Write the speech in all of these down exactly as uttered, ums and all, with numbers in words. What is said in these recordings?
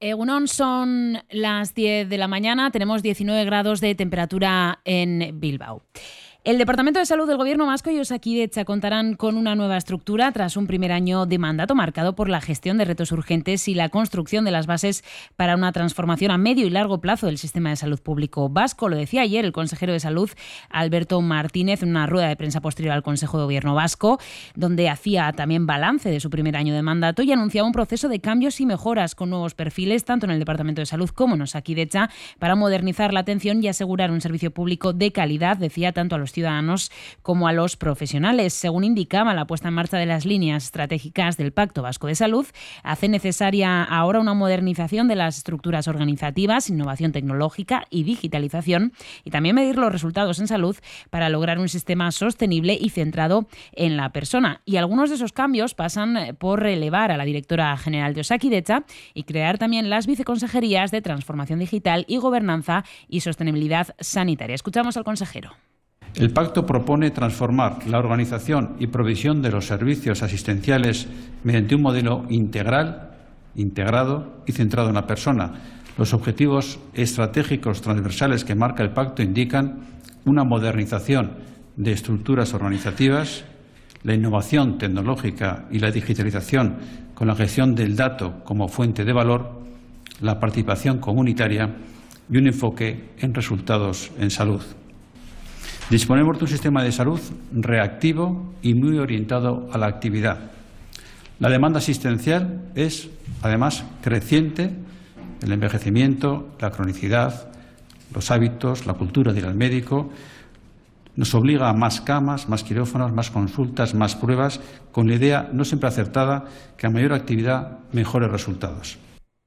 Egunon, son las diez de la mañana, tenemos diecinueve grados de temperatura en Bilbao. El Departamento de Salud del Gobierno vasco y Osakidetza contarán con una nueva estructura tras un primer año de mandato marcado por la gestión de retos urgentes y la construcción de las bases para una transformación a medio y largo plazo del sistema de salud público vasco. Lo decía ayer el consejero de Salud, Alberto Martínez, en una rueda de prensa posterior al Consejo de Gobierno vasco, donde hacía también balance de su primer año de mandato y anunciaba un proceso de cambios y mejoras con nuevos perfiles, tanto en el Departamento de Salud como en Osakidetza, para modernizar la atención y asegurar un servicio público de calidad, decía, tanto a los ciudadanos como a los profesionales. Según indicaba, la puesta en marcha de las líneas estratégicas del Pacto Vasco de Salud hace necesaria ahora una modernización de las estructuras organizativas, innovación tecnológica y digitalización, y también medir los resultados en salud para lograr un sistema sostenible y centrado en la persona. Y algunos de esos cambios pasan por relevar a la directora general de Osakidetza y crear también las viceconsejerías de Transformación Digital y Gobernanza y Sostenibilidad Sanitaria. Escuchamos al consejero. El pacto propone transformar la organización y provisión de los servicios asistenciales mediante un modelo integral, integrado y centrado en la persona. Los objetivos estratégicos transversales que marca el pacto indican una modernización de estructuras organizativas, la innovación tecnológica y la digitalización con la gestión del dato como fuente de valor, la participación comunitaria y un enfoque en resultados en salud. Disponemos de un sistema de salud reactivo y muy orientado a la actividad. La demanda asistencial es, además, creciente. El envejecimiento, la cronicidad, los hábitos, la cultura de ir al médico nos obliga a más camas, más quirófanos, más consultas, más pruebas, con la idea no siempre acertada que a mayor actividad, mejores resultados.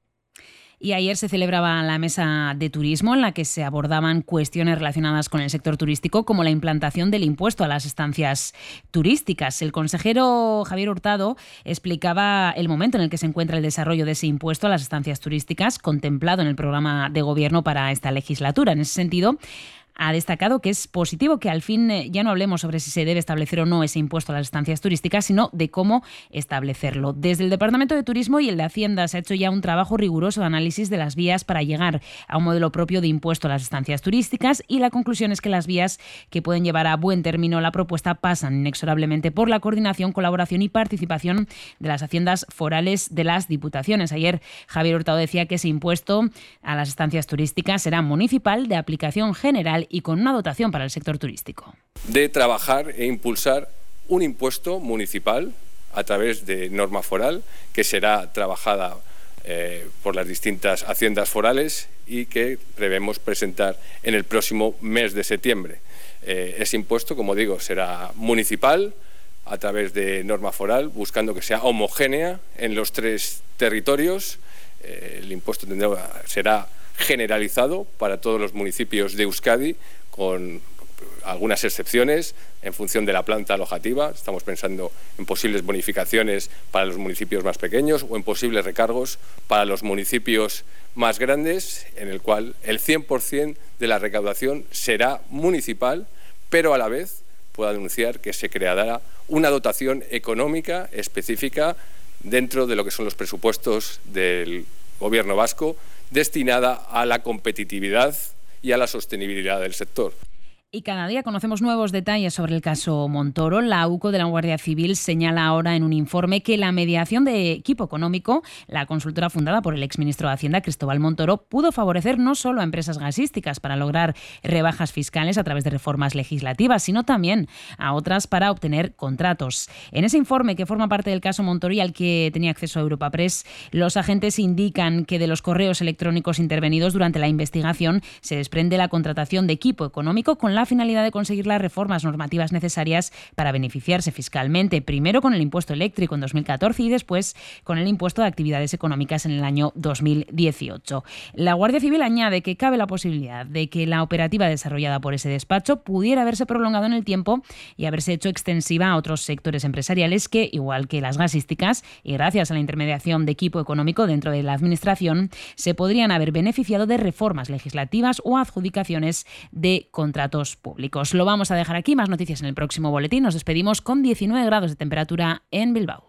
Y ayer se celebraba la mesa de turismo en la que se abordaban cuestiones relacionadas con el sector turístico, como la implantación del impuesto a las estancias turísticas. El consejero Javier Hurtado explicaba el momento en el que se encuentra el desarrollo de ese impuesto a las estancias turísticas, contemplado en el programa de gobierno para esta legislatura. En ese sentido, ha destacado que es positivo que al fin ya no hablemos sobre si se debe establecer o no ese impuesto a las estancias turísticas, sino de cómo establecerlo. Desde el Departamento de Turismo y el de Hacienda se ha hecho ya un trabajo riguroso de análisis de las vías para llegar a un modelo propio de impuesto a las estancias turísticas, y la conclusión es que las vías que pueden llevar a buen término la propuesta pasan inexorablemente por la coordinación, colaboración y participación de las haciendas forales de las diputaciones. Ayer Javier Hurtado decía que ese impuesto a las estancias turísticas será municipal, de aplicación general y con una dotación para el sector turístico. De trabajar e impulsar un impuesto municipal a través de norma foral que será trabajada eh, por las distintas haciendas forales y que prevemos presentar en el próximo mes de septiembre. Eh, ese impuesto, como digo, será municipal a través de norma foral, buscando que sea homogénea en los tres territorios. Eh, el impuesto tendrá, será generalizado para todos los municipios de Euskadi, con algunas excepciones en función de la planta alojativa. Estamos pensando en posibles bonificaciones para los municipios más pequeños o en posibles recargos para los municipios más grandes, en el cual el cien por cien de la recaudación será municipal, pero a la vez puedo anunciar que se creará una dotación económica específica dentro de lo que son los presupuestos del Gobierno vasco, destinada a la competitividad y a la sostenibilidad del sector. Y cada día conocemos nuevos detalles sobre el caso Montoro. La UCO de la Guardia Civil señala ahora en un informe que la mediación de Equipo Económico, la consultora fundada por el exministro de Hacienda, Cristóbal Montoro, pudo favorecer no solo a empresas gasísticas para lograr rebajas fiscales a través de reformas legislativas, sino también a otras para obtener contratos. En ese informe, que forma parte del caso Montoro y al que tenía acceso a Europa Press, los agentes indican que de los correos electrónicos intervenidos durante la investigación se desprende la contratación de Equipo Económico con la la finalidad de conseguir las reformas normativas necesarias para beneficiarse fiscalmente, primero con el impuesto eléctrico en dos mil catorce y después con el impuesto de actividades económicas en el año dos mil dieciocho. La Guardia Civil añade que cabe la posibilidad de que la operativa desarrollada por ese despacho pudiera haberse prolongado en el tiempo y haberse hecho extensiva a otros sectores empresariales que, igual que las gasísticas, y gracias a la intermediación de Equipo Económico dentro de la Administración, se podrían haber beneficiado de reformas legislativas o adjudicaciones de contratos públicos. Lo vamos a dejar aquí, más noticias en el próximo boletín. Nos despedimos con diecinueve grados de temperatura en Bilbao.